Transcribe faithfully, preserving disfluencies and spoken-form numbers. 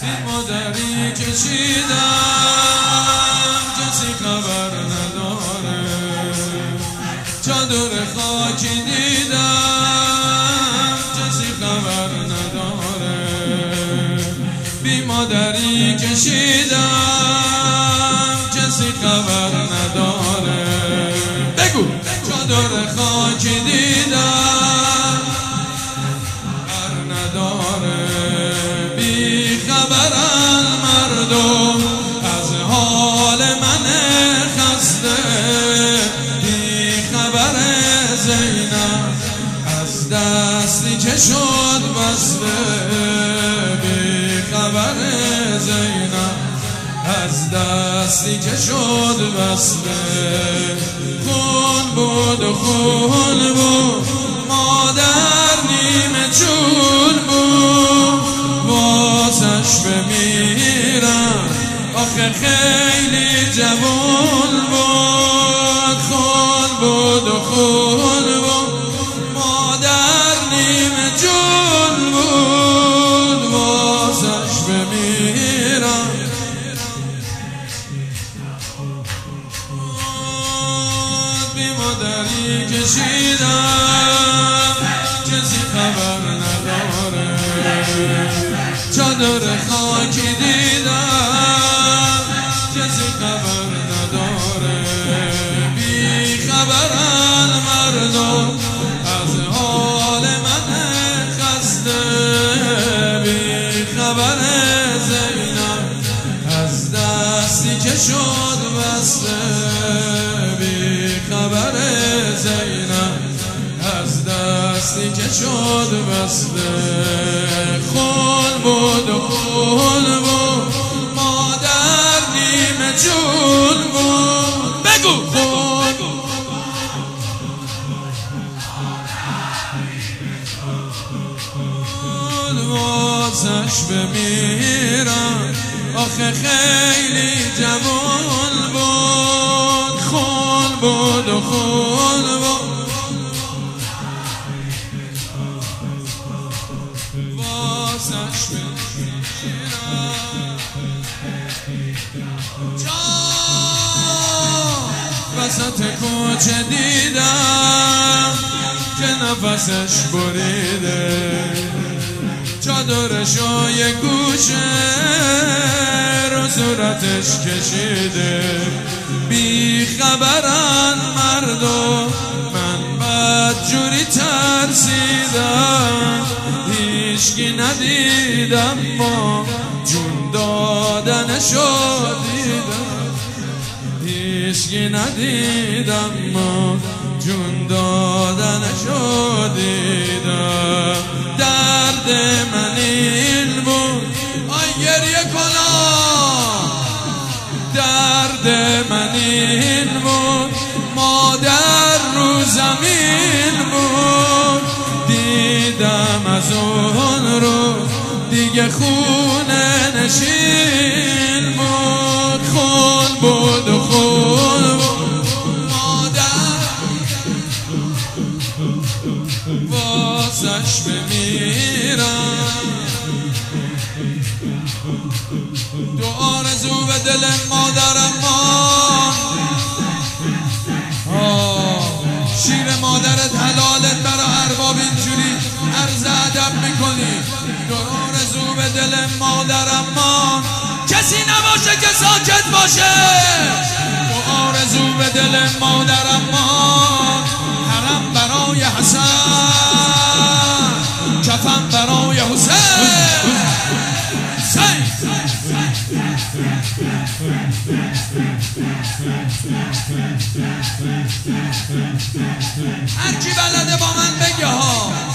مادری کشیدم کسی خبر نداره، چادر خاکی دیدم کسی خبر نداره، بی مادری کشیدم کسی خبر نداره. بگو چادر خاکی دیدم خبر نداره، بی خبرن مردم از حال من خسته، بی خبر زینب از دستی که شد بسته، بی خبر زینب از دستی که شد بسته. خون بود و خون بود مادر نیمه چون بود، واسش بمیرم آخه خیلی جوون بود. خون بود و خون بود مادر نیمه چون بود، واسش بمیرم. بی مادری کشیدم کسی خبر نداره، چادر خاکی دیدم کسی خبر نداره، بی خبرن مردم از حال من خسته، بی خبر زینب از دستی که شد بسته، بی خبر زینب از دستی که شد بسته. خون بود و خون بود مادر نیمه جون بود. بگو خون واسش بمیرم آخه خیلی جوان بود. خون بود و خون بود واسش بمیرم. جان وسط کوچه دیدم که نفسش بریده، چادرشو یه گوشه رو صورتش کشیده، بی خبرن مردم من بدجوری ترسیدم، هیچکی ندیدم ما جون دادنشو دیدم، هیچکی ندیدم ما جون دادنشو دیدم. درد من این بود آی گریه کنم، درد من این بود مادر رو زمین بود، دیدم از اون رو دیگه خونه نشین بود. خون بود و خون بود مادر واسش بمیرم. دو آرزو به دل مادرم شیر مادرت حلالت برا ارباب اینجوری عرض ادب میکنی. دو آرزو به دل مادرم کسی نباشه که ساکت باشه. دو آرزو به دل مادرم حرم برای حسن، کفن برای حسین. هر کی بلده با من بگه ها.